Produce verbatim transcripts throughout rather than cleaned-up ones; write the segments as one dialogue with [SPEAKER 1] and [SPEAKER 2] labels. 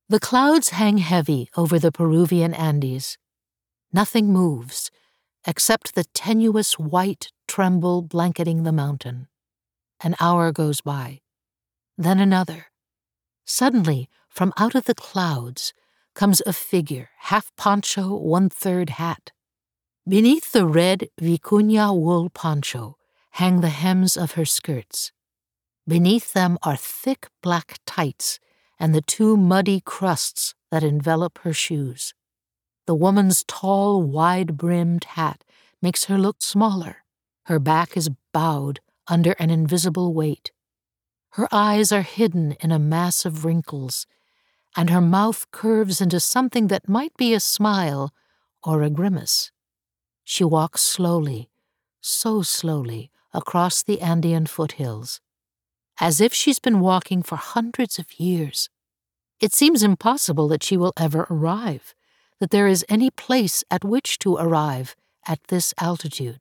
[SPEAKER 1] The clouds hang heavy over the Peruvian Andes. Nothing moves except the tenuous white tremble blanketing the mountain. An hour goes by, then another. Suddenly, from out of the clouds, comes a figure, half poncho, one-third hat. Beneath the red vicuña wool poncho hang the hems of her skirts. Beneath them are thick black tights and the two muddy crusts that envelop her shoes. The woman's tall, wide-brimmed hat makes her look smaller. Her back is bowed under an invisible weight. Her eyes are hidden in a mass of wrinkles, and her mouth curves into something that might be a smile or a grimace. She walks slowly, so slowly, across the Andean foothills, as if she's been walking for hundreds of years. It seems impossible that she will ever arrive, that there is any place at which to arrive at this altitude.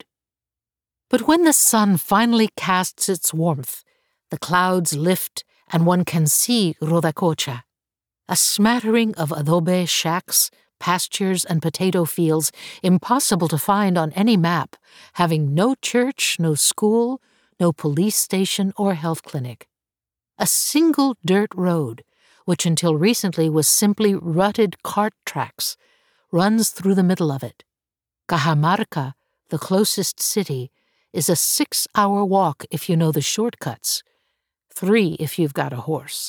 [SPEAKER 1] But when the sun finally casts its warmth, the clouds lift and one can see Rodacocha, a smattering of adobe shacks, pastures, and potato fields impossible to find on any map, having no church, no school, no police station or health clinic. A single dirt road, which until recently was simply rutted cart tracks, runs through the middle of it. Cajamarca, the closest city, is a six-hour walk if you know the shortcuts, three if you've got a horse.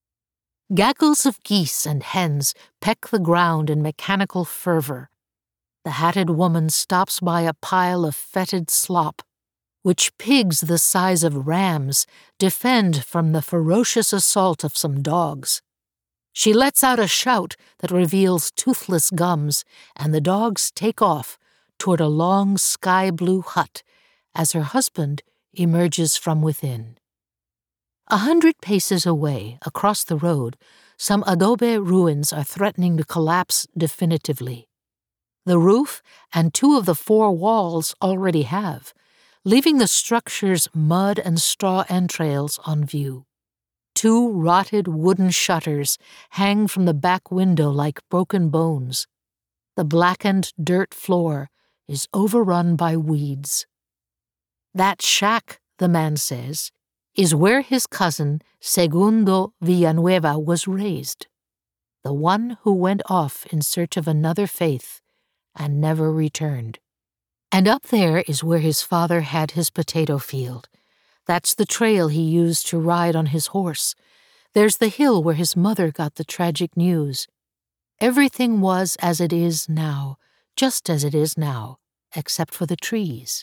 [SPEAKER 1] Gaggles of geese and hens peck the ground in mechanical fervor. The hatted woman stops by a pile of fetid slop, which pigs the size of rams defend from the ferocious assault of some dogs. She lets out a shout that reveals toothless gums, and the dogs take off toward a long sky-blue hut as her husband emerges from within. A hundred paces away, across the road, some adobe ruins are threatening to collapse definitively. The roof and two of the four walls already have, leaving the structure's mud and straw entrails on view. Two rotted wooden shutters hang from the back window like broken bones. The blackened dirt floor is overrun by weeds. That shack, the man says, is where his cousin Segundo Villanueva was raised, the one who went off in search of another faith and never returned. And up there is where his father had his potato field. That's the trail he used to ride on his horse. There's the hill where his mother got the tragic news. Everything was as it is now, just as it is now, except for the trees.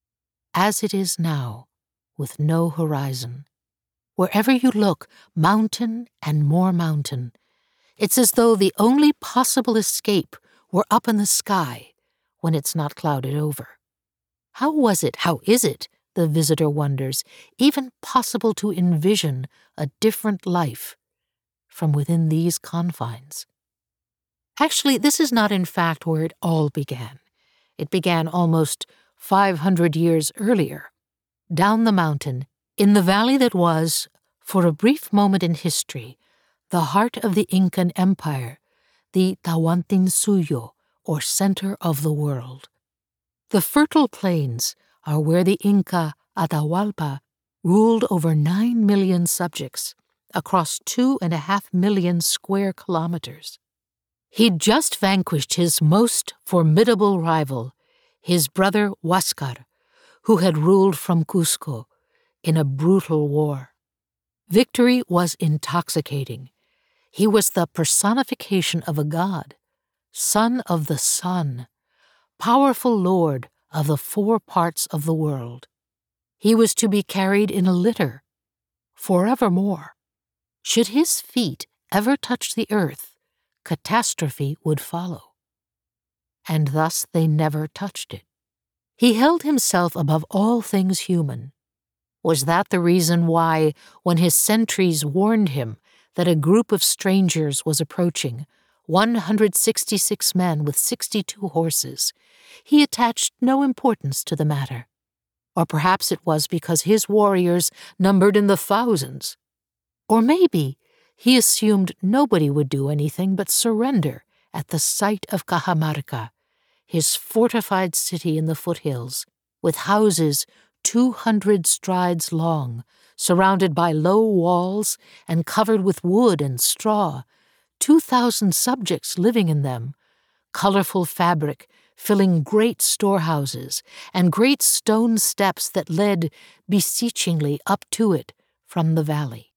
[SPEAKER 1] As it is now, with no horizon. Wherever you look, mountain and more mountain. It's as though the only possible escape were up in the sky when it's not clouded over. How was it, how is it, the visitor wonders, even possible to envision a different life from within these confines? Actually, this is not in fact where it all began. It began almost five hundred years earlier, down the mountain, in the valley that was, for a brief moment in history, the heart of the Incan Empire, the Tawantinsuyo, or center of the world. The fertile plains are where the Inca Atahualpa ruled over nine million subjects across two and a half million square kilometers. He'd just vanquished his most formidable rival, his brother Huáscar, who had ruled from Cusco in a brutal war. Victory was intoxicating. He was the personification of a god, son of the sun, powerful lord of the four parts of the world. He was to be carried in a litter, forevermore. Should his feet ever touch the earth, catastrophe would follow. And thus they never touched it. He held himself above all things human. Was that the reason why, when his sentries warned him that a group of strangers was approaching, one hundred sixty-six men with sixty-two horses, he attached no importance to the matter? Or perhaps it was because his warriors numbered in the thousands. Or maybe He assumed nobody would do anything but surrender at the sight of Cajamarca, his fortified city in the foothills, with houses two hundred strides long, surrounded by low walls and covered with wood and straw, two thousand subjects living in them, colorful fabric filling great storehouses, and great stone steps that led beseechingly up to it from the valley.